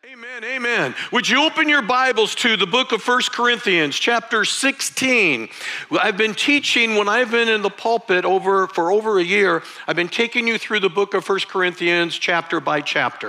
Amen, amen. Would you open your Bibles to the book of 1 Corinthians, chapter 16. I've been teaching, when I've been in the pulpit for over a year, I've been taking you through the book of 1 Corinthians chapter by chapter,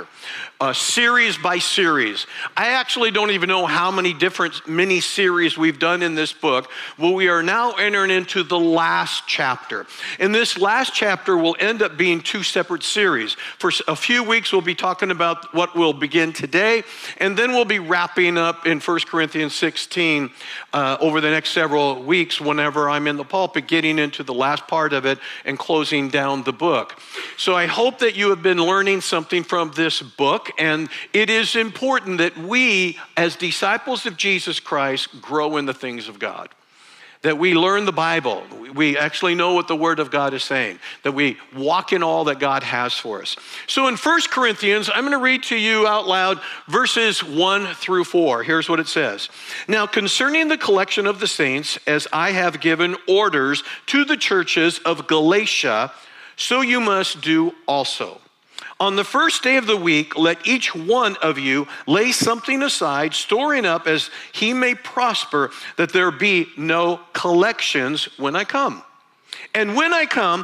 series by series. I actually don't even know how many different mini-series we've done in this book. Well, we are now entering into the last chapter. And this last chapter will end up being two separate series. For a few weeks, we'll be talking about what will begin today. And then we'll be wrapping up in 1 Corinthians 16 over the next several weeks whenever I'm in the pulpit, getting into the last part of it and closing down the book. So I hope that you have been learning something from this book, and it is important that we, as disciples of Jesus Christ, grow in the things of God. That we learn the Bible, we actually know what the Word of God is saying, that we walk in all that God has for us. So in 1 Corinthians, I'm going to read to you out loud verses 1 through 4. Here's what it says. Now concerning the collection of the saints, as I have given orders to the churches of Galatia, so you must do also. On the first day of the week, let each one of you lay something aside, storing up as he may prosper, that there be no collections when I come. And when I come,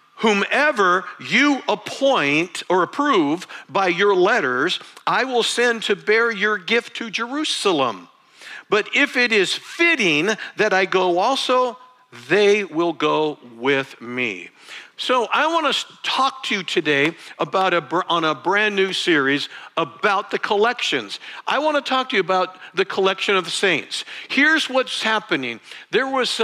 whomever you appoint or approve by your letters, I will send to bear your gift to Jerusalem. But if it is fitting that I go also, they will go with me. So I want to talk to you today about on a brand new series about the collections. I want to talk to you about the collection of the saints. Here's what's happening. There was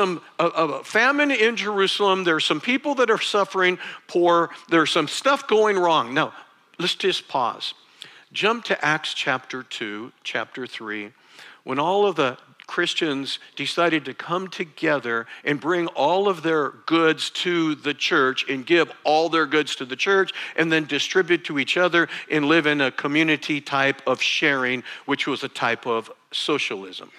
a famine in Jerusalem. There are some people that are suffering poor. There's some stuff going wrong. Now, let's just pause. Jump to Acts chapter 2, chapter 3, when all of the Christians decided to come together and bring all of their goods to the church and give all their goods to the church and then distribute to each other and live in a community type of sharing, which was a type of socialism.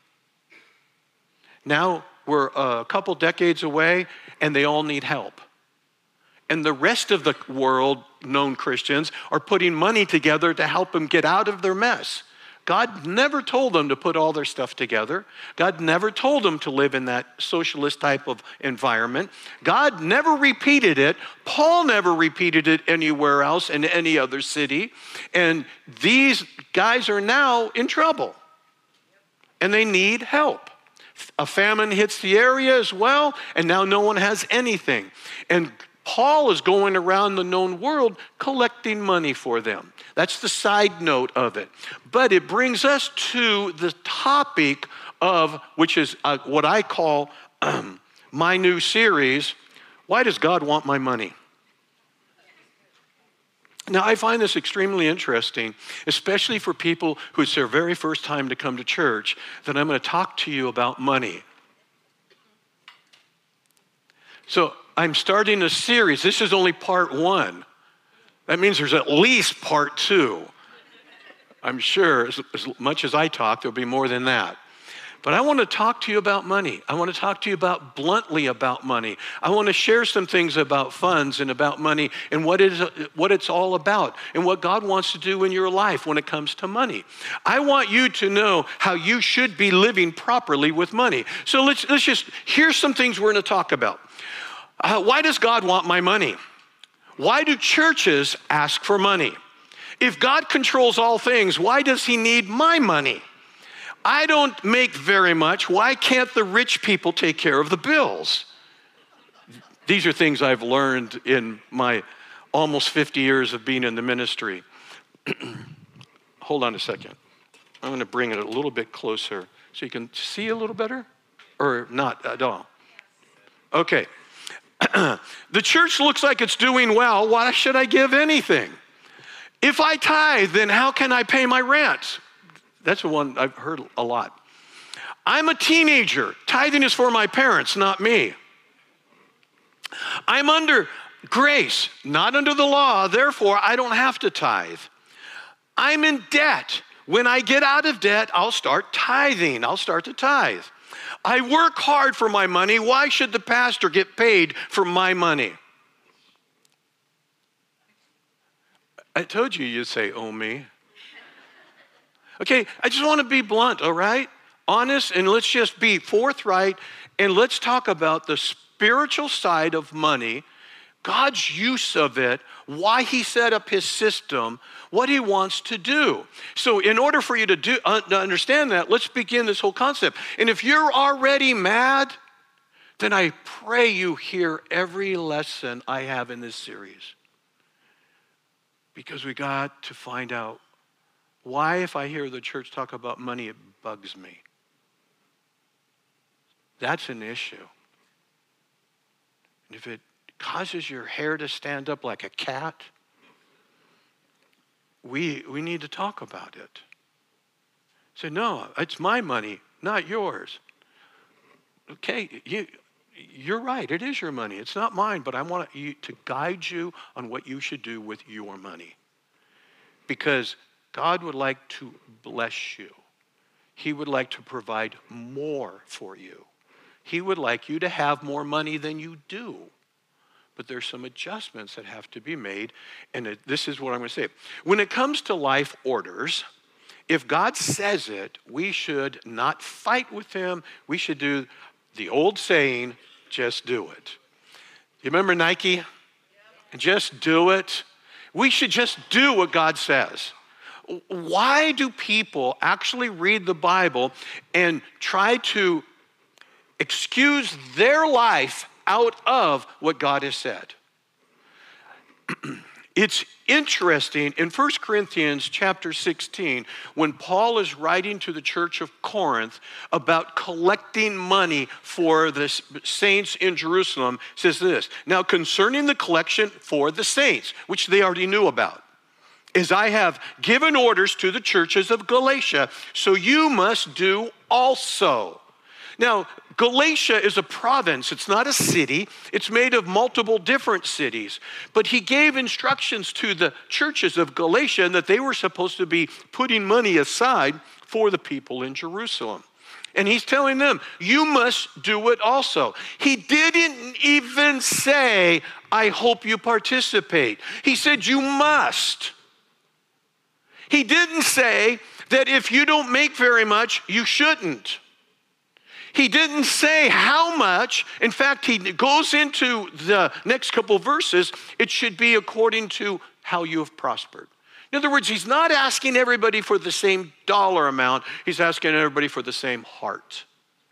Now we're a couple decades away and they all need help. And the rest of the world, known Christians, are putting money together to help them get out of their mess. God never told them to put all their stuff together. God never told them to live in that socialist type of environment. God never repeated it. Paul never repeated it anywhere else in any other city. And these guys are now in trouble. And they need help. A famine hits the area as well, and now no one has anything. And Paul is going around the known world collecting money for them. That's the side note of it. But it brings us to the topic of, which is what I call my new series, Why Does God Want My Money? Now, I find this extremely interesting, especially for people who it's their very first time to come to church, that I'm going to talk to you about money. So I'm starting a series. This is only part 1. That means there's at least part 2. I'm sure as much as I talk, there'll be more than that. But I want to talk to you about money. I want to talk to you bluntly about money. I want to share some things about funds and about money and what it's all about and what God wants to do in your life when it comes to money. I want you to know how you should be living properly with money. So here's some things we're going to talk about. Why does God want my money? Why do churches ask for money? If God controls all things, why does he need my money? I don't make very much. Why can't the rich people take care of the bills? These are things I've learned in my almost 50 years of being in the ministry. Hold on a second. I'm going to bring it a little bit closer so you can see a little better, or not at all. Okay. The church looks like it's doing well. Why should I give anything? If I tithe, then how can I pay my rent? That's the one I've heard a lot. I'm a teenager. Tithing is for my parents, not me. I'm under grace, not under the law. Therefore, I don't have to tithe. I'm in debt. When I get out of debt, I'll start tithing. I'll start to tithe. I work hard for my money. Why should the pastor get paid for my money? I told you you'd say, oh, me. Okay, I just want to be blunt, all right? Honest, and let's just be forthright, and let's talk about the spiritual side of money, God's use of it, why he set up his system, what he wants to do. So in order for you to understand that, let's begin this whole concept. And if you're already mad, then I pray you hear every lesson I have in this series. Because we got to find out why, if I hear the church talk about money, it bugs me. That's an issue. And if it causes your hair to stand up like a cat, we need to talk about it. Say, no, it's my money, not yours. Okay, you're right, it is your money. It's not mine, but I want you to guide you on what you should do with your money. Because God would like to bless you. He would like to provide more for you. He would like you to have more money than you do. But there's some adjustments that have to be made, and this is what I'm going to say. When it comes to life orders, if God says it, we should not fight with him. We should do the old saying, just do it. You remember Nike? Just do it. We should just do what God says. Why do people actually read the Bible and try to excuse their life out of what God has said? It's interesting in 1 Corinthians chapter 16, when Paul is writing to the church of Corinth about collecting money for the saints in Jerusalem, says this, now concerning the collection for the saints, which they already knew about, as I have given orders to the churches of Galatia, so you must do also. Now, Galatia is a province. It's not a city. It's made of multiple different cities. But he gave instructions to the churches of Galatia that they were supposed to be putting money aside for the people in Jerusalem. And he's telling them, you must do it also. He didn't even say, I hope you participate. He said, you must. He didn't say that if you don't make very much, you shouldn't. He didn't say how much. In fact, he goes into the next couple of verses. It should be according to how you have prospered. In other words, he's not asking everybody for the same dollar amount. He's asking everybody for the same heart.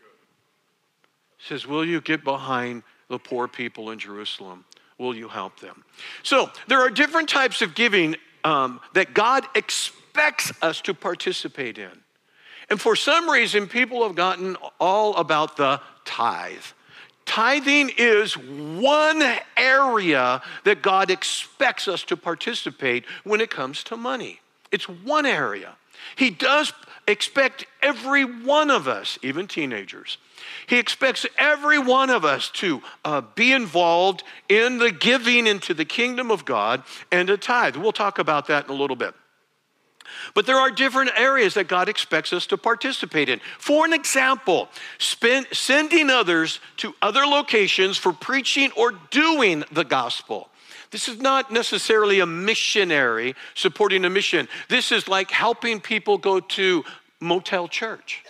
He says, will you get behind the poor people in Jerusalem? Will you help them? So there are different types of giving that God expects us to participate in. And for some reason, people have gotten all about the tithe. Tithing is one area that God expects us to participate when it comes to money. It's one area. He does expect every one of us, even teenagers, he expects every one of us to be involved in the giving into the kingdom of God and a tithe. We'll talk about that in a little bit. But there are different areas that God expects us to participate in. For an example, sending others to other locations for preaching or doing the gospel. This is not necessarily a missionary supporting a mission. This is like helping people go to Motel Church.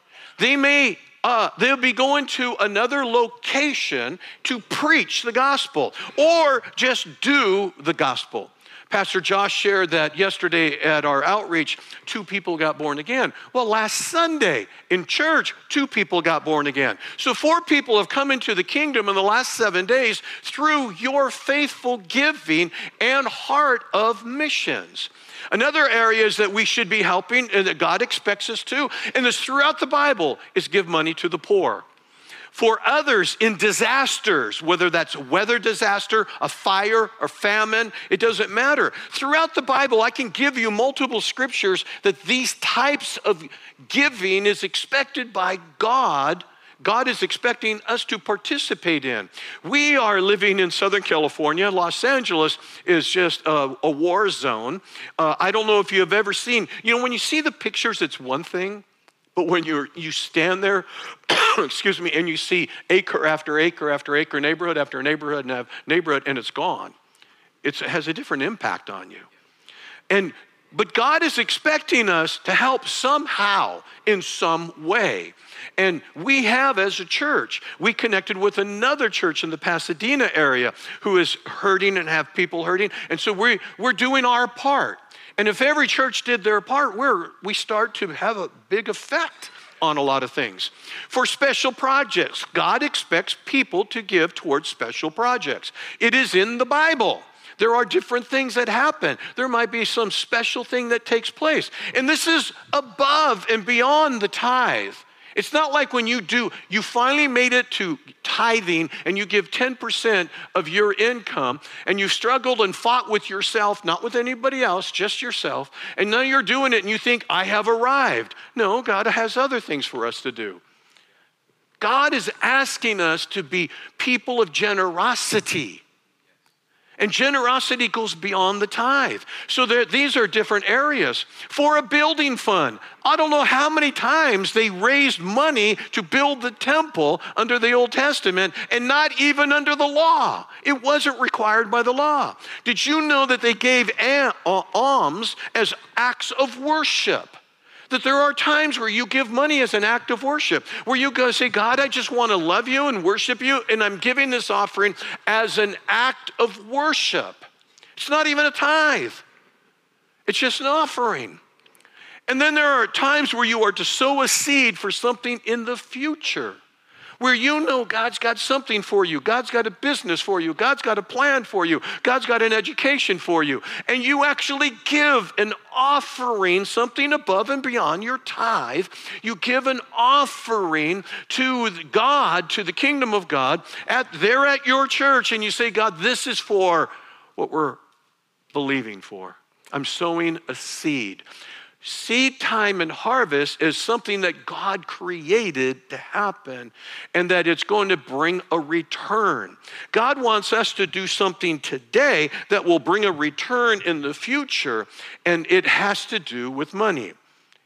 They'll be going to another location to preach the gospel or just do the gospel. Pastor Josh shared that yesterday at our outreach, 2 people got born again. Well, last Sunday in church, 2 people got born again. So 4 people have come into the kingdom in the last 7 days through your faithful giving and heart of missions. Another area is that we should be helping and that God expects us to, and this throughout the Bible, is give money to the poor. For others in disasters, whether that's a weather disaster, a fire, or famine, it doesn't matter. Throughout the Bible, I can give you multiple scriptures that these types of giving is expected by God. God is expecting us to participate in. We are living in Southern California. Los Angeles is just a war zone. I don't know if you have ever seen, when you see the pictures, it's one thing. But when you stand there, excuse me, and you see acre after acre after acre, neighborhood after neighborhood and neighborhood, and it's gone, it has a different impact on you. And But God is expecting us to help somehow, in some way. And we have, as a church, we connected with another church in the Pasadena area who is hurting and have people hurting. And so we're doing our part. And if every church did their part, we start to have a big effect on a lot of things. For special projects, God expects people to give towards special projects. It is in the Bible. There are different things that happen. There might be some special thing that takes place. And this is above and beyond the tithe. It's not like when you finally made it to tithing and you give 10% of your income and you've struggled and fought with yourself, not with anybody else, just yourself, and now you're doing it and you think, I have arrived. No, God has other things for us to do. God is asking us to be people of generosity. And generosity goes beyond the tithe. So these are different areas. For a building fund, I don't know how many times they raised money to build the temple under the Old Testament and not even under the law. It wasn't required by the law. Did you know that they gave alms as acts of worship? That there are times where you give money as an act of worship, where you go say, God, I just want to love you and worship you, and I'm giving this offering as an act of worship. It's not even a tithe. It's just an offering. And then there are times where you are to sow a seed for something in the future, where you know God's got something for you. God's got a business for you. God's got a plan for you. God's got an education for you. And you actually give an offering, something above and beyond your tithe. You give an offering to God, to the kingdom of God, at your church. And you say, God, this is for what we're believing for. I'm sowing a seed. Seed time and harvest is something that God created to happen and that it's going to bring a return. God wants us to do something today that will bring a return in the future, and it has to do with money.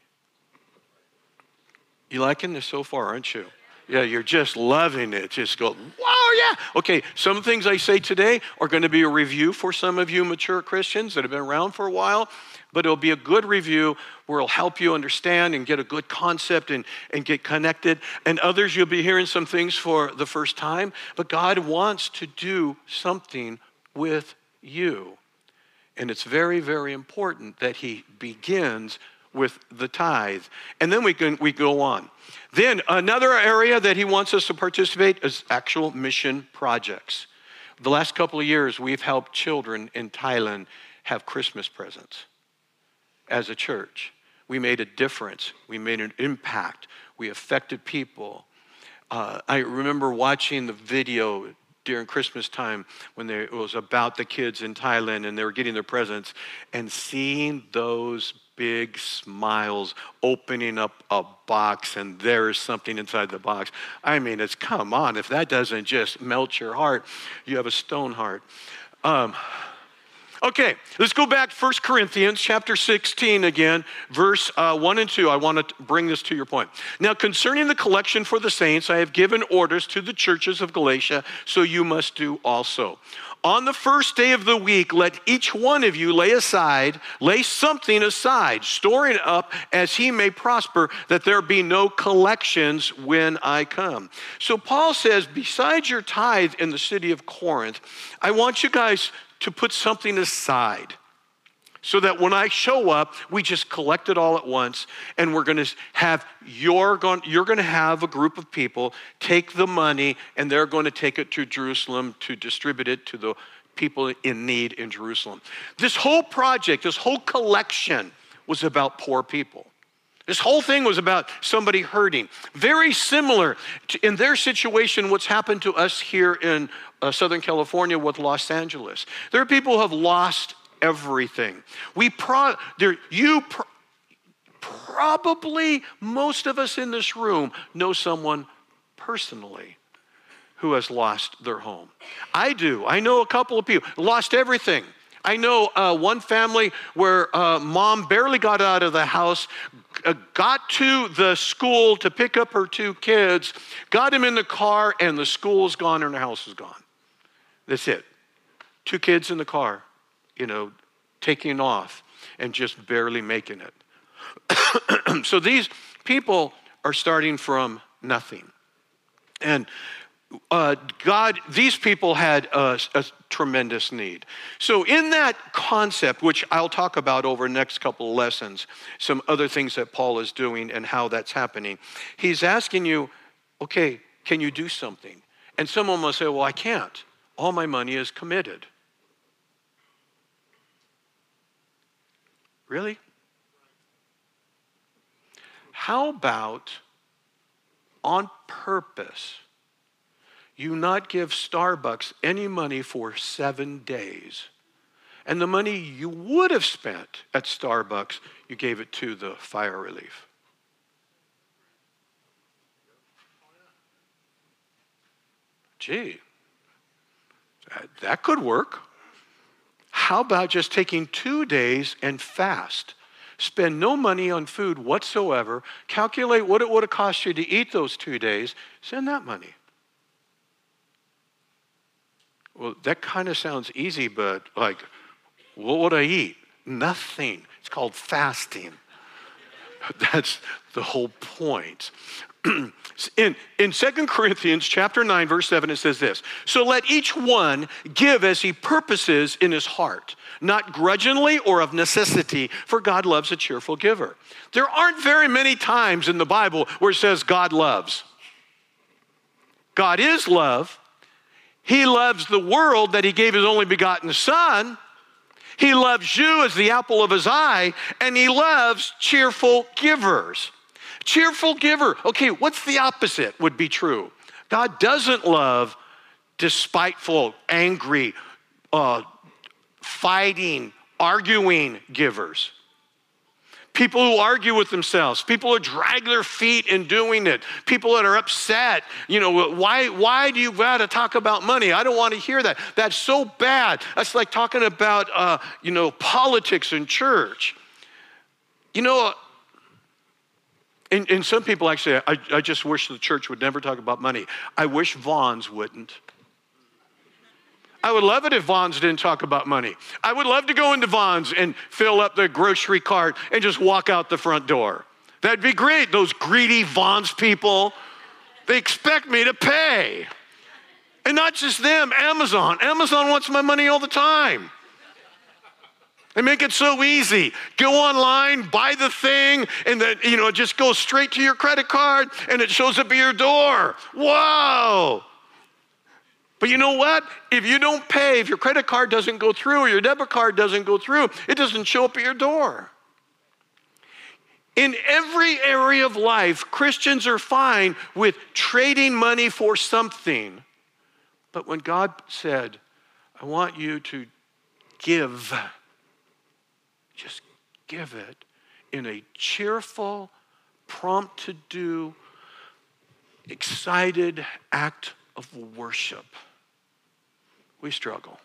You liking this so far, aren't you? Yeah, you're just loving it. Just go, wow, yeah. Okay, some things I say today are going to be a review for some of you mature Christians that have been around for a while. But it'll be a good review where it'll help you understand and get a good concept and get connected. And others, you'll be hearing some things for the first time. But God wants to do something with you. And it's very, very important that he begins with the tithe. And then we go on. Then another area that he wants us to participate is actual mission projects. The last couple of years, we've helped children in Thailand have Christmas presents. As a church, we made a difference. We made an impact. We affected people. I remember watching the video during Christmas time when it was about the kids in Thailand and they were getting their presents and seeing those big smiles opening up a box and there's something inside the box. I mean, come on, if that doesn't just melt your heart, you have a stone heart. Okay, let's go back to 1 Corinthians chapter 16 again, verse 1 and 2. I want to bring this to your point. Now, concerning the collection for the saints, I have given orders to the churches of Galatia, so you must do also. On the first day of the week, let each one of you lay something aside, storing it up as he may prosper, that there be no collections when I come. So Paul says, besides your tithe in the city of Corinth, I want you guys to put something aside so that when I show up, we just collect it all at once, and we're going to have you're going to have a group of people take the money, and they're going to take it to Jerusalem to distribute it to the people in need in Jerusalem. This whole project, this whole collection was about poor people. This whole thing was about somebody hurting. Very similar to, in their situation, what's happened to us here in Southern California with Los Angeles. There are people who have lost everything. Probably most of us in this room know someone personally who has lost their home. I do. I know a couple of people lost everything. I know one family where mom barely got out of the house, got to the school to pick up her two kids, got him in the car, and the school's gone and her house is gone. That's it. Two kids in the car, taking off. and just barely making it. So these people are starting from nothing. And these people had a tremendous need. So in that concept, which I'll talk about over the next couple of lessons, some other things that Paul is doing and how that's happening, he's asking you, okay, can you do something? And someone will say, well, I can't. All my money is committed. Really? How about on purpose, you not give Starbucks any money for 7 days, and the money you would have spent at Starbucks, you gave it to the fire relief? Gee, that could work. How about just taking 2 days and fast? Spend no money on food whatsoever. Calculate what it would have cost you to eat those 2 days. Send that money. Well, that kind of sounds easy, but like, what would I eat? Nothing. It's called fasting. That's the whole point. In 2 Corinthians chapter 9, verse 7, it says this, so let each one give as he purposes in his heart, not grudgingly or of necessity, for God loves a cheerful giver. There aren't very many times in the Bible where it says God loves. God is love. He loves the world that he gave his only begotten Son. He loves you as the apple of his eye, and he loves cheerful givers. Cheerful giver. Okay, what's the opposite would be true? God doesn't love despiteful, angry, fighting, arguing givers. People who argue with themselves. People who drag their feet in doing it. People that are upset. You know, why do you got to talk about money? I don't want to hear that. That's so bad. That's like talking about, politics in church. You know, and some people actually, I just wish the church would never talk about money. I wish Vons wouldn't. I would love it if Vons didn't talk about money. I would love to go into Vons and fill up the grocery cart and just walk out the front door. That'd be great. Those greedy Vons people, they expect me to pay. And not just them, Amazon. Amazon wants my money all the time. They make it so easy. Go online, buy the thing, and then, it just goes straight to your credit card and it shows up at your door. Whoa. But you know what? If you don't pay, if your credit card doesn't go through or your debit card doesn't go through, it doesn't show up at your door. In every area of life, Christians are fine with trading money for something. But when God said, I want you to give, just give it in a cheerful, prompt to do, excited act of worship, we struggle.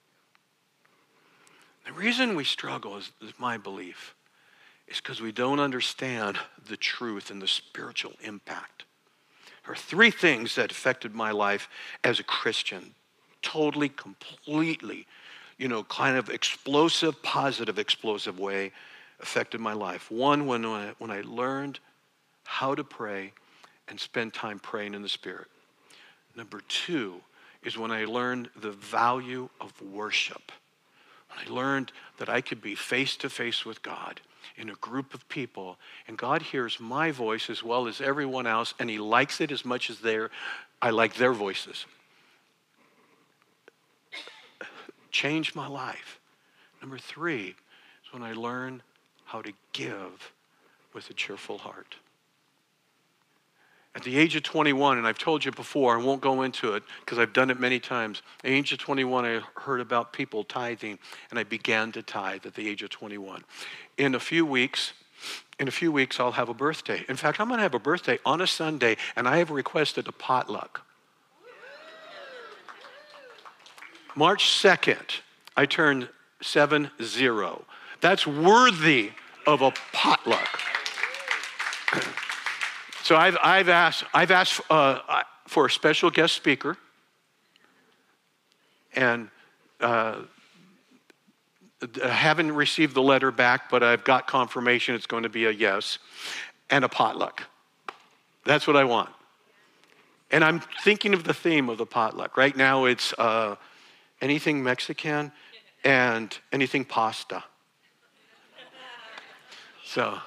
The reason we struggle is my belief, is because we don't understand the truth and the spiritual impact. There are 3 things that affected my life as a Christian, totally, completely, kind of explosive, positive, explosive way affected my life. One, when I learned how to pray and spend time praying in the Spirit. Number 2 is when I learned the value of worship. When I learned that I could be face to face with God in a group of people, and God hears my voice as well as everyone else, and he likes it as much as I like their voices. Changed my life. Number 3 is when I learned how to give with a cheerful heart. At the age of 21, and I've told you before, I won't go into it because I've done it many times. At the age of 21, I heard about people tithing, and I began to tithe at the age of 21. In a few weeks, I'll have a birthday. In fact, I'm going to have a birthday on a Sunday, and I have requested a potluck. March 2nd, I turned 70. That's worthy of a potluck. So I've asked for a special guest speaker, and I haven't received the letter back, but I've got confirmation it's going to be a yes, and a potluck. That's what I want. And I'm thinking of the theme of the potluck. Right now it's anything Mexican and anything pasta. So,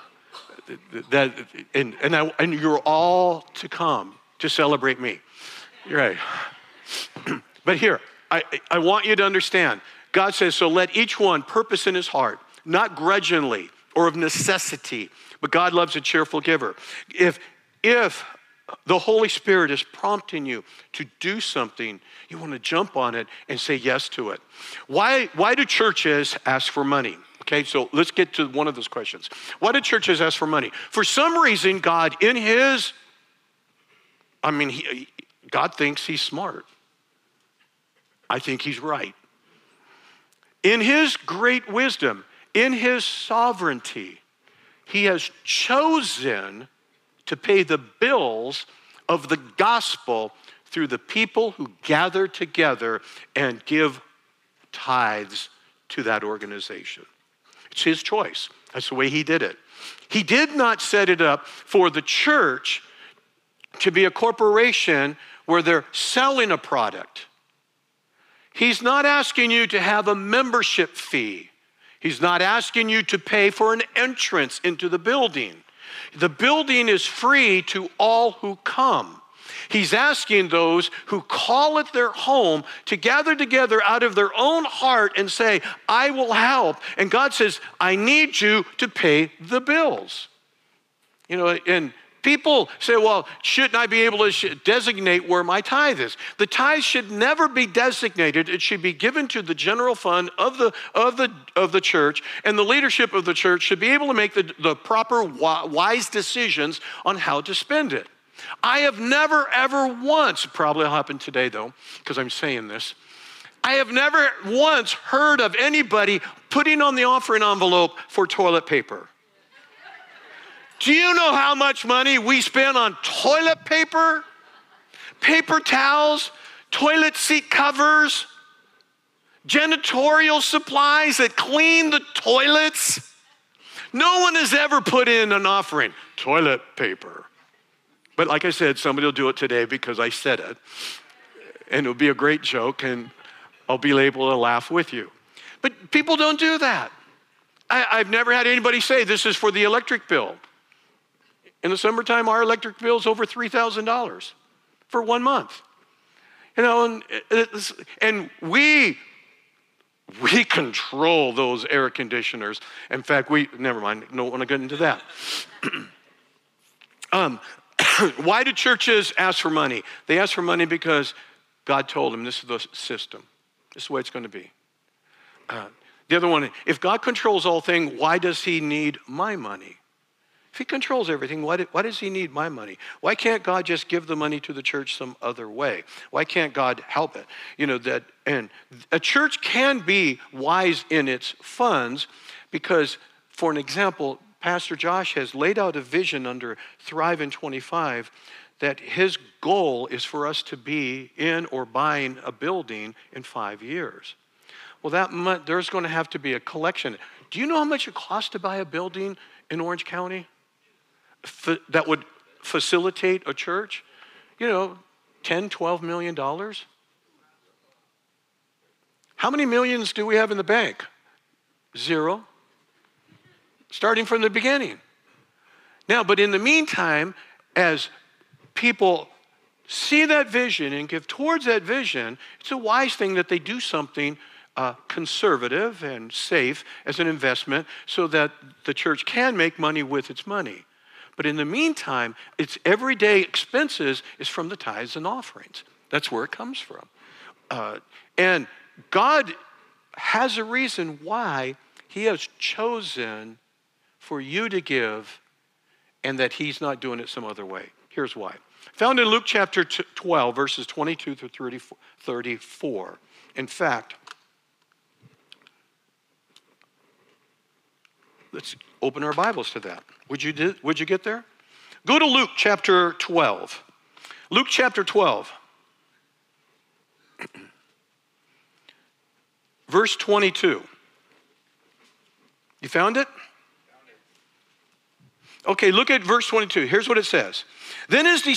and you're all to come to celebrate me. You're right. But here, I want you to understand. God says, so let each one purpose in his heart, not grudgingly or of necessity, but God loves a cheerful giver. If the Holy Spirit is prompting you to do something, you want to jump on it and say yes to it. Why do churches ask for money? Okay, so let's get to one of those questions. Why do churches ask for money? For some reason, God God thinks he's smart. I think he's right. In his great wisdom, in his sovereignty, he has chosen to pay the bills of the gospel through the people who gather together and give tithes to that organization. It's his choice. That's the way he did it. He did not set it up for the church to be a corporation where they're selling a product. He's not asking you to have a membership fee. He's not asking you to pay for an entrance into the building. The building is free to all who come. He's asking those who call it their home to gather together out of their own heart and say, I will help. And God says, I need you to pay the bills. You know, and people say, well, shouldn't I be able to designate where my tithe is? The tithe should never be designated. It should be given to the general fund of the church, and the leadership of the church should be able to make the proper wise decisions on how to spend it. I have never, ever once, probably will happen today though, because I'm saying this, I have never once heard of anybody putting on the offering envelope for toilet paper. Do you know how much money we spend on toilet paper, paper towels, toilet seat covers, janitorial supplies that clean the toilets? No one has ever put in an offering, toilet paper. But like I said, somebody will do it today because I said it. And it'll be a great joke and I'll be able to laugh with you. But people don't do that. I've never had anybody say this is for the electric bill. In the summertime, our electric bill is over $3,000 for 1 month. You know, and we control those air conditioners. In fact, never mind, don't want to get into that. Why do churches ask for money? They ask for money because God told them this is the system. This is the way it's going to be. The other one, if God controls all things, why does he need my money? If he controls everything, why does he need my money? Why can't God just give the money to the church some other way? Why can't God help it? You know, and a church can be wise in its funds because, for an example, Pastor Josh has laid out a vision under Thrive in 25 that his goal is for us to be in or buying a building in 5 years. Well, there's going to have to be a collection. Do you know how much it costs to buy a building in Orange County that would facilitate a church? You know, $10, $12 million. How many millions do we have in the bank? 0. Starting from the beginning. Now, but in the meantime, as people see that vision and give towards that vision, it's a wise thing that they do something conservative and safe as an investment so that the church can make money with its money. But in the meantime, its everyday expenses is from the tithes and offerings. That's where it comes from. And God has a reason why he has chosen for you to give and that he's not doing it some other way. Here's why. Found in Luke chapter 12, verses 22 through 34. In fact, let's open our Bibles to that. Would you get there? Go to Luke chapter 12. Luke chapter 12. Verse 22. You found it? Okay, look at verse 22. Here's what it says. Then he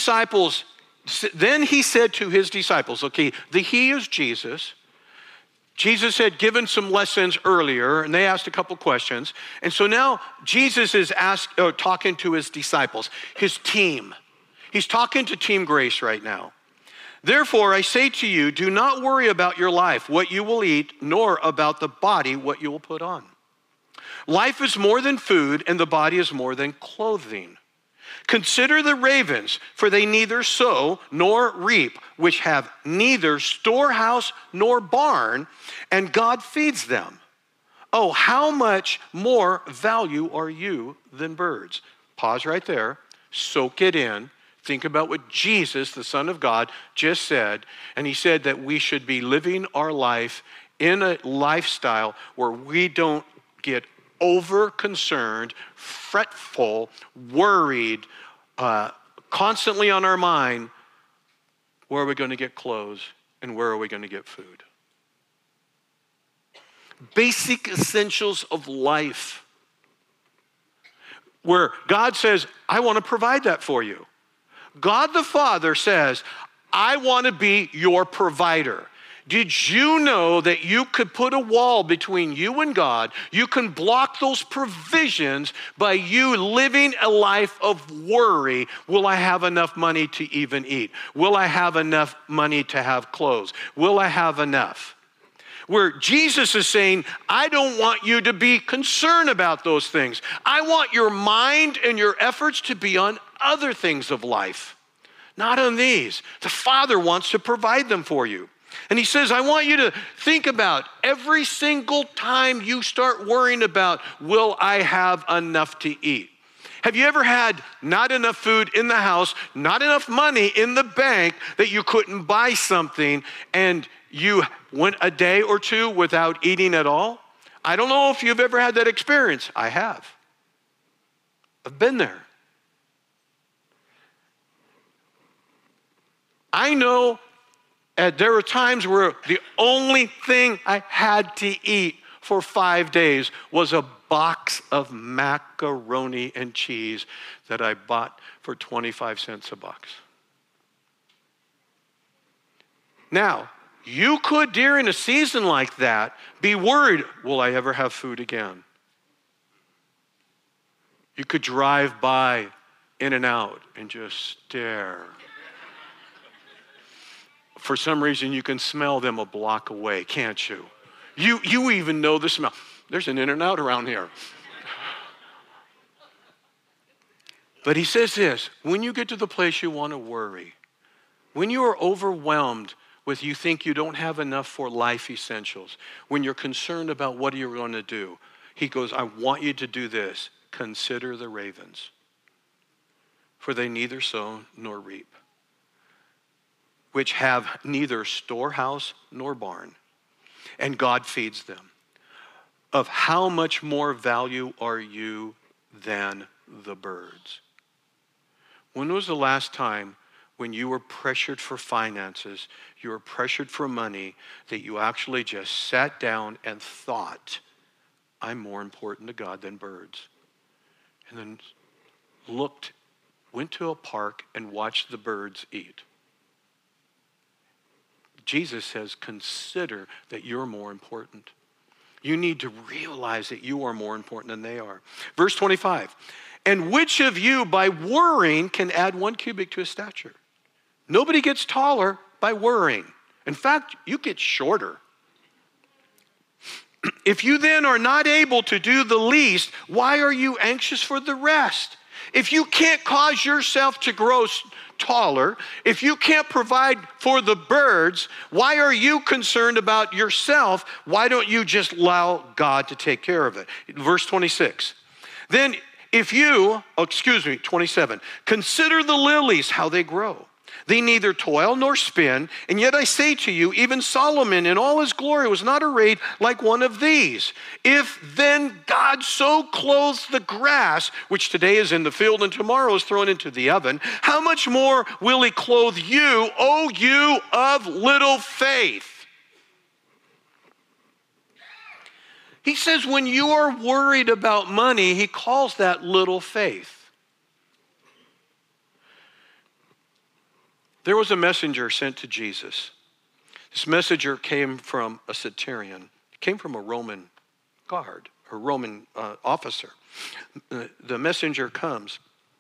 said to his disciples, okay, the he is Jesus. Jesus had given some lessons earlier, and they asked a couple questions. And so now Jesus is talking to his disciples, his team. He's talking to Team Grace right now. Therefore, I say to you, do not worry about your life, what you will eat, nor about the body, what you will put on. Life is more than food, and the body is more than clothing. Consider the ravens, for they neither sow nor reap, which have neither storehouse nor barn, and God feeds them. Oh, how much more value are you than birds? Pause right there. Soak it in. Think about what Jesus, the Son of God, just said. And he said that we should be living our life in a lifestyle where we don't get over-concerned, fretful, worried, constantly on our mind, where are we going to get clothes and where are we going to get food? Basic essentials of life, where God says, I want to provide that for you. God the Father says, I want to be your provider. Did you know that you could put a wall between you and God? You can block those provisions by you living a life of worry. Will I have enough money to even eat? Will I have enough money to have clothes? Will I have enough? Where Jesus is saying, I don't want you to be concerned about those things. I want your mind and your efforts to be on other things of life, not on these. The Father wants to provide them for you. And he says, I want you to think about every single time you start worrying about, will I have enough to eat? Have you ever had not enough food in the house, not enough money in the bank that you couldn't buy something and you went a day or two without eating at all? I don't know if you've ever had that experience. I have. I've been there. I know there were times where the only thing I had to eat for 5 days was a box of macaroni and cheese that I bought for 25 cents a box. Now, you could, during a season like that, be worried, will I ever have food again? You could drive by In-N-Out and just stare. For some reason, you can smell them a block away, can't you? You even know the smell. There's an In-N-Out around here. But he says this, when you get to the place you want to worry, when you are overwhelmed with you think you don't have enough for life essentials, when you're concerned about what you're going to do, he goes, I want you to do this. Consider the ravens, for they neither sow nor reap, which have neither storehouse nor barn, and God feeds them. Of how much more value are you than the birds? When was the last time when you were pressured for finances, you were pressured for money, that you actually just sat down and thought, I'm more important to God than birds? And then went to a park and watched the birds eat. Jesus says, consider that you're more important. You need to realize that you are more important than they are. Verse 25, and which of you by worrying can add 1 cubit to his stature? Nobody gets taller by worrying. In fact, you get shorter. If you then are not able to do the least, why are you anxious for the rest? If you can't cause yourself to grow taller, if you can't provide for the birds, why are you concerned about yourself? Why don't you just allow God to take care of it? Verse 26. Then 27. Consider the lilies, how they grow. They neither toil nor spin, and yet I say to you, even Solomon in all his glory was not arrayed like one of these. If then God so clothes the grass, which today is in the field and tomorrow is thrown into the oven, how much more will he clothe you, O you of little faith? He says when you are worried about money, he calls that little faith. There was a messenger sent to Jesus. This messenger came from a centurion, came from a Roman guard, a Roman officer. The messenger comes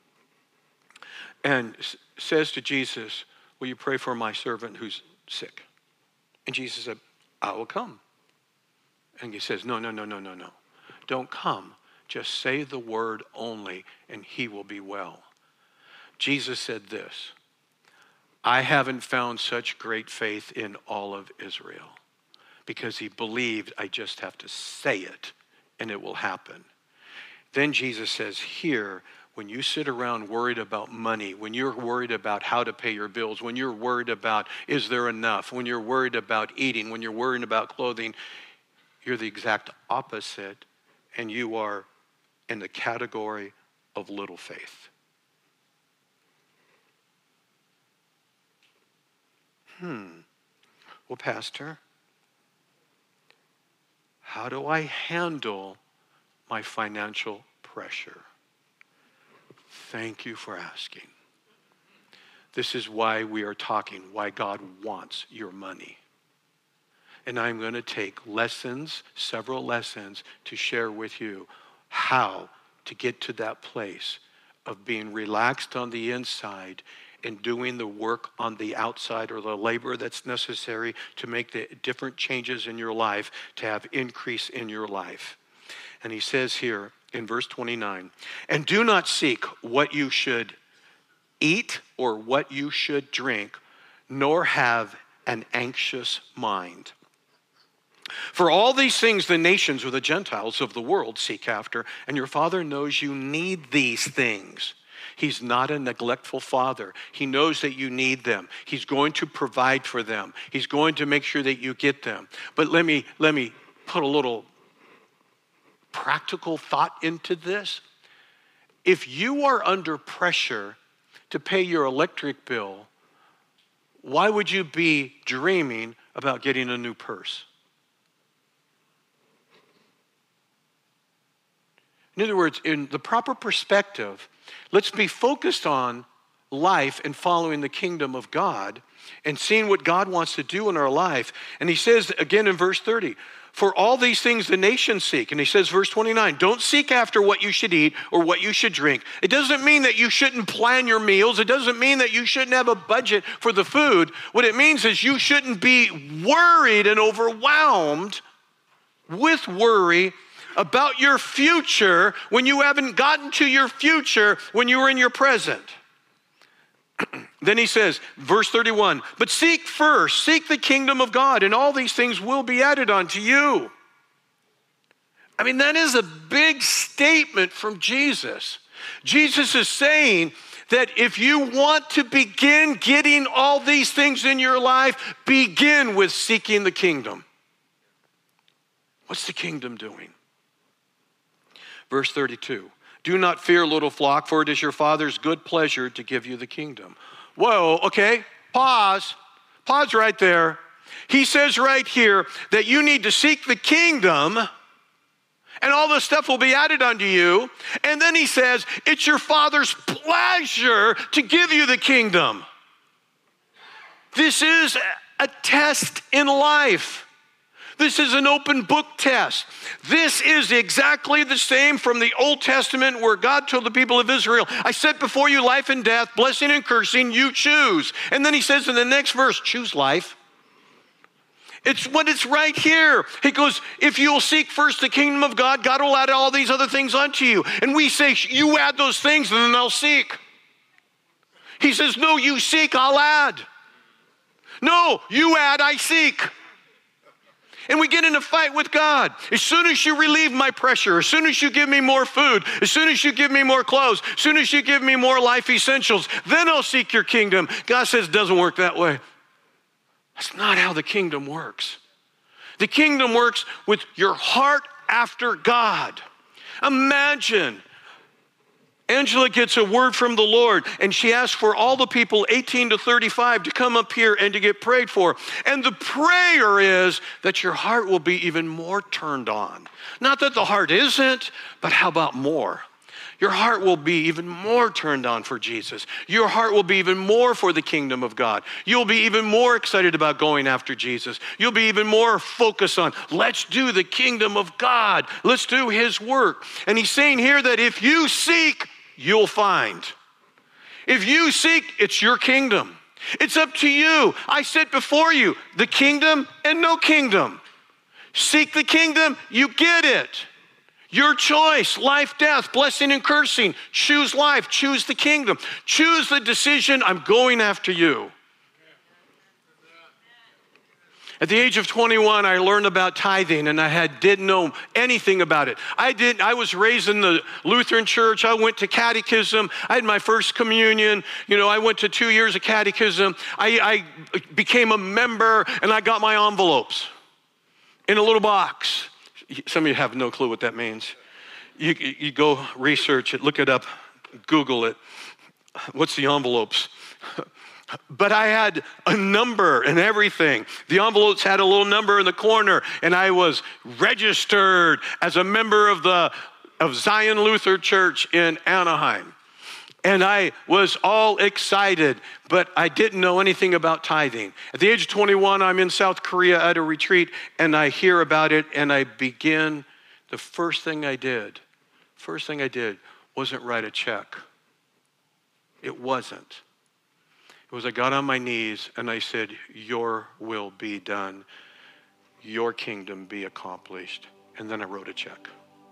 and says to Jesus, will you pray for my servant who's sick? And Jesus said, I will come. And he says, no. Don't come. Just say the word only and he will be well. Jesus said this, I haven't found such great faith in all of Israel, because he believed I just have to say it and it will happen. Then Jesus says here, when you sit around worried about money, when you're worried about how to pay your bills, when you're worried about is there enough, when you're worried about eating, when you're worried about clothing, you're the exact opposite, and you are in the category of little faith. Well, Pastor, how do I handle my financial pressure? Thank you for asking. This is why we are talking, why God wants your money. And I'm going to take lessons, several lessons, to share with you how to get to that place of being relaxed on the inside and doing the work on the outside, or the labor that's necessary to make the different changes in your life, to have increase in your life. And he says here in verse 29, and do not seek what you should eat or what you should drink, nor have an anxious mind. For all these things the nations or the Gentiles of the world seek after, and your Father knows you need these things. He's not a neglectful Father. He knows that you need them. He's going to provide for them. He's going to make sure that you get them. But let me put a little practical thought into this. If you are under pressure to pay your electric bill, why would you be dreaming about getting a new purse? In other words, in the proper perspective, let's be focused on life and following the kingdom of God and seeing what God wants to do in our life. And he says again in verse 30, for all these things the nations seek. And he says, verse 29, don't seek after what you should eat or what you should drink. It doesn't mean that you shouldn't plan your meals. It doesn't mean that you shouldn't have a budget for the food. What it means is you shouldn't be worried and overwhelmed with worry about your future when you haven't gotten to your future when you were in your present. Then he says, verse 31, but seek the kingdom of God, and all these things will be added unto you. I mean, that is a big statement from Jesus. Jesus is saying that if you want to begin getting all these things in your life, begin with seeking the kingdom. What's the kingdom doing? Verse 32, do not fear, little flock, for it is your Father's good pleasure to give you the kingdom. Whoa, okay, pause right there. He says right here that you need to seek the kingdom and all this stuff will be added unto you. And then he says, it's your Father's pleasure to give you the kingdom. This is a test in life. This is an open book test. This is exactly the same from the Old Testament where God told the people of Israel, I set before you life and death, blessing and cursing, you choose. And then he says in the next verse, choose life. It's right here. He goes, if you'll seek first the kingdom of God, God will add all these other things unto you. And we say, you add those things and then I'll seek. He says, no, you seek, I'll add. No, you add, I seek. And we get in a fight with God. As soon as you relieve my pressure, as soon as you give me more food, as soon as you give me more clothes, as soon as you give me more life essentials, then I'll seek your kingdom. God says it doesn't work that way. That's not how the kingdom works. The kingdom works with your heart after God. Imagine Angela gets a word from the Lord, and she asks for all the people 18 to 35 to come up here and to get prayed for. And the prayer is that your heart will be even more turned on. Not that the heart isn't, but how about more? Your heart will be even more turned on for Jesus. Your heart will be even more for the kingdom of God. You'll be even more excited about going after Jesus. You'll be even more focused on, let's do the kingdom of God. Let's do his work. And he's saying here that if you seek, you'll find. If you seek, it's your kingdom. It's up to you. I set before you the kingdom and no kingdom. Seek the kingdom, you get it. Your choice, life, death, blessing and cursing. Choose life, choose the kingdom. Choose the decision, I'm going after you. At the age of 21, I learned about tithing, and I didn't know anything about it. I was raised in the Lutheran church. I went to catechism. I had my first communion. I went to 2 years of catechism. I became a member, and I got my envelopes in a little box. Some of you have no clue what that means. You go research it, look it up, Google it. What's the envelopes? But I had a number and everything. The envelopes had a little number in the corner, and I was registered as a member of Zion Lutheran Church in Anaheim. And I was all excited, but I didn't know anything about tithing. At the age of 21, I'm in South Korea at a retreat, and I hear about it, and I begin. The first thing I did wasn't write a check. It wasn't. It was I got on my knees, and I said, your will be done. Your kingdom be accomplished. And then I wrote a check.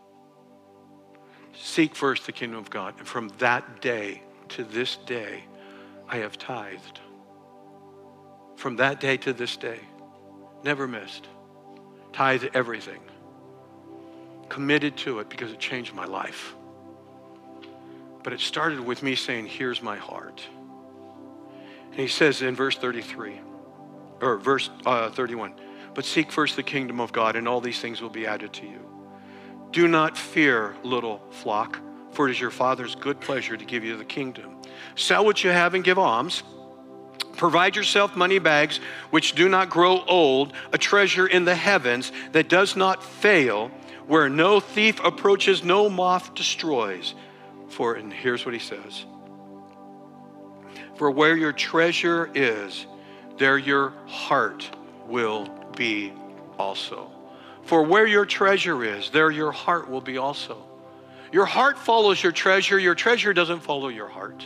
Seek first the kingdom of God. And from that day to this day, I have tithed. From that day to this day, never missed. Tithe everything. Committed to it because it changed my life. But it started with me saying, here's my heart. And he says in verse 31, but seek first the kingdom of God, and all these things will be added to you. Do not fear, little flock, for it is your Father's good pleasure to give you the kingdom. Sell what you have and give alms. Provide yourself money bags which do not grow old, a treasure in the heavens that does not fail, where no thief approaches, no moth destroys. And here's what he says. For where your treasure is, there your heart will be also. For where your treasure is, there your heart will be also. Your heart follows your treasure doesn't follow your heart.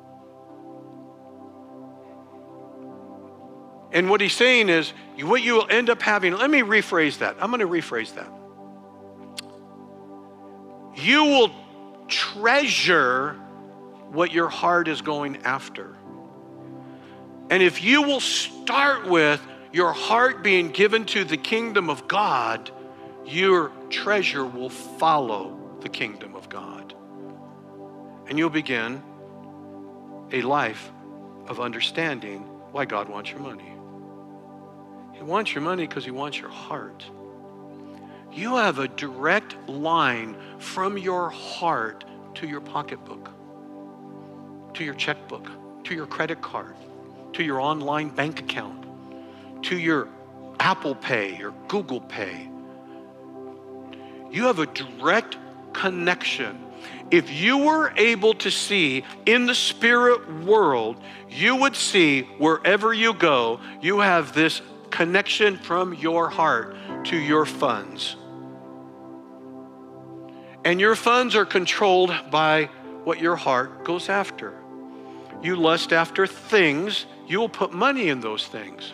And what he's saying is, what you will end up having, let me rephrase that. I'm going to rephrase that. You will treasure what your heart is going after. And if you will start with your heart being given to the kingdom of God, your treasure will follow the kingdom of God. And you'll begin a life of understanding why God wants your money. He wants your money because he wants your heart. You have a direct line from your heart to your pocketbook, to your checkbook, to your credit card, to your online bank account, to your Apple Pay or Google Pay. You have a direct connection. If you were able to see in the spirit world, you would see wherever you go, you have this connection from your heart to your funds. And your funds are controlled by what your heart goes after. You lust after things, you will put money in those things.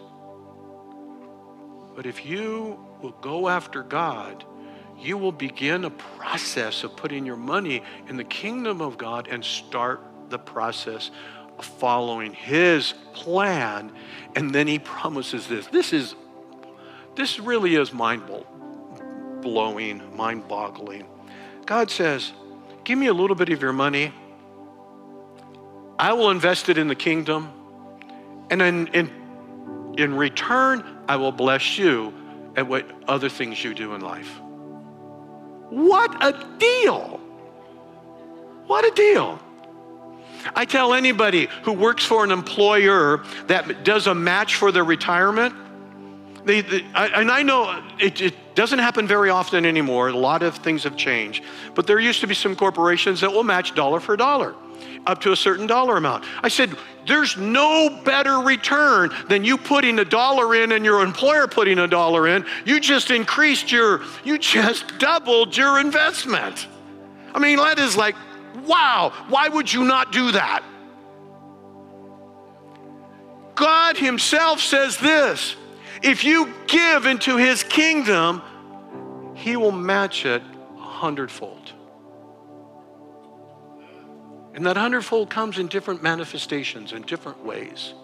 But if you will go after God, you will begin a process of putting your money in the kingdom of God and start the process of following his plan. And then he promises this. This really is mind-blowing, mind-boggling. God says, give me a little bit of your money. I will invest it in the kingdom. And in return, I will bless you at what other things you do in life. What a deal! What a deal. I tell anybody who works for an employer that does a match for their retirement, and I know it doesn't happen very often anymore. A lot of things have changed. But there used to be some corporations that will match dollar for dollar up to a certain dollar amount. I said, there's no better return than you putting $1 in and your employer putting $1 in. You just doubled your investment. I mean, that is like, wow, why would you not do that? God himself says this, if you give into his kingdom, he will match it 100-fold. And that 100-fold comes in different manifestations, in different ways.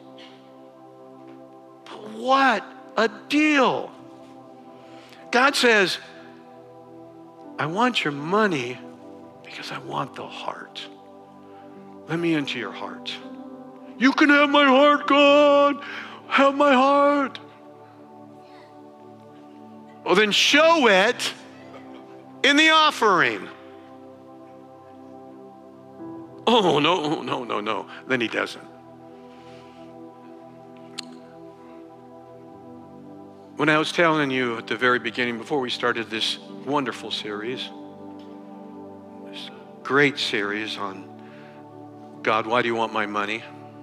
But what a deal. God says, I want your money because I want the heart. Let me into your heart. You can have my heart, God. Have my heart. Well, then show it in the offering. Oh, no. Then he doesn't. When I was telling you at the very beginning, before we started this wonderful series, this great series on God, why do you want my money?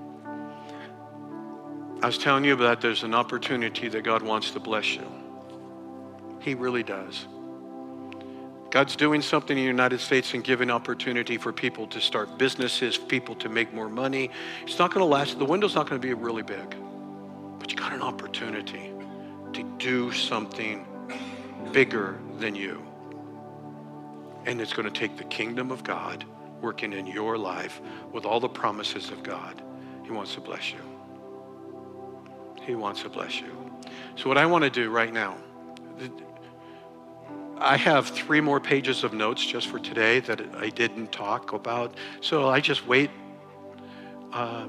I was telling you about there's an opportunity that God wants to bless you. He really does. God's doing something in the United States and giving opportunity for people to start businesses, people to make more money. It's not going to last. The window's not going to be really big. But you got an opportunity to do something bigger than you. And it's going to take the kingdom of God working in your life with all the promises of God. He wants to bless you. He wants to bless you. So what I want to do right now, I have 3 more pages of notes just for today that I didn't talk about. So I just wait. I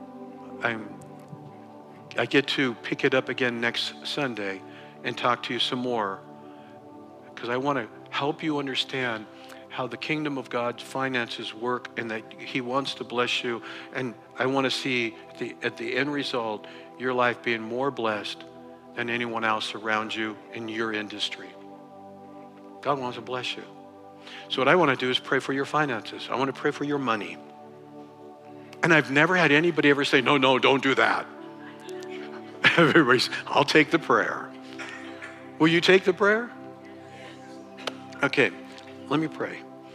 get to pick it up again next Sunday and talk to you some more, because I want to help you understand how the kingdom of God's finances work and that he wants to bless you. And I want to see at the end result, your life being more blessed than anyone else around you in your industry. God wants to bless you. So what I want to do is pray for your finances. I want to pray for your money. And I've never had anybody ever say, no, don't do that. Everybody's, I'll take the prayer. Will you take the prayer? Okay, let me pray.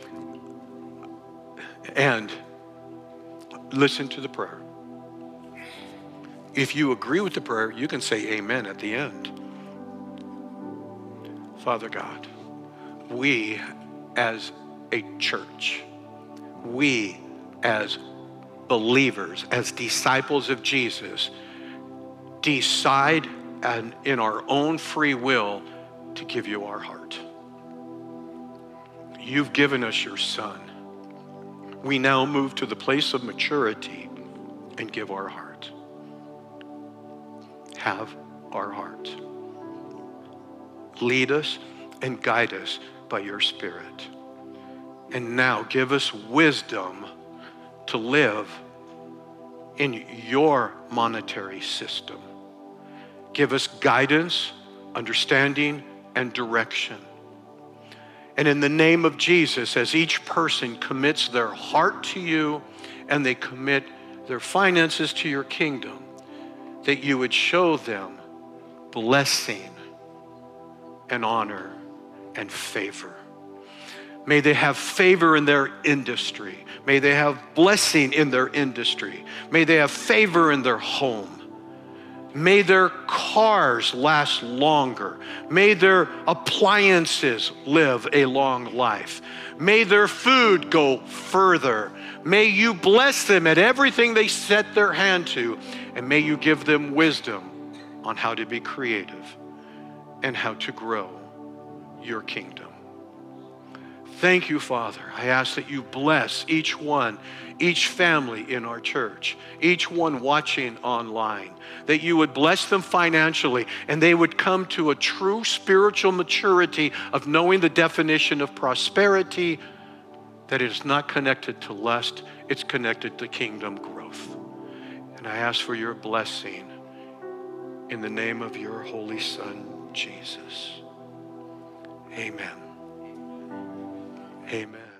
And listen to the prayer. If you agree with the prayer, you can say amen at the end. Father God, we as a church, we as believers, as disciples of Jesus, decide and in our own free will to give you our heart. You've given us your Son. We now move to the place of maturity and give our heart. Have our heart. Lead us and guide us by your Spirit. And now give us wisdom to live in your monetary system. Give us guidance, understanding, and direction. And in the name of Jesus, as each person commits their heart to you and they commit their finances to your kingdom, that you would show them blessing and honor and favor. May they have favor in their industry. May they have blessing in their industry. May they have favor in their home. May their cars last longer. May their appliances live a long life. May their food go further. May you bless them at everything they set their hand to. And may you give them wisdom on how to be creative and how to grow your kingdom. Thank you, Father. I ask that you bless each one, each family in our church, each one watching online, that you would bless them financially and they would come to a true spiritual maturity of knowing the definition of prosperity that it is not connected to lust, it's connected to kingdom growth. And I ask for your blessing in the name of your Holy Son, Jesus. Amen. Amen.